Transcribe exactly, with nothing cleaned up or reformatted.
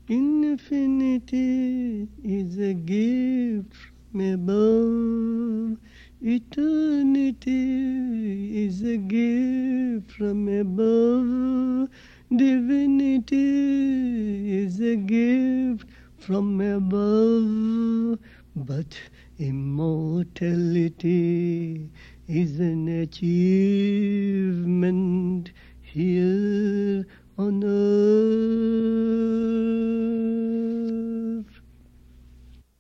Infinity is a gift from above. Eternity is a gift from above. Divinity is a gift from above. But immortality is an achievement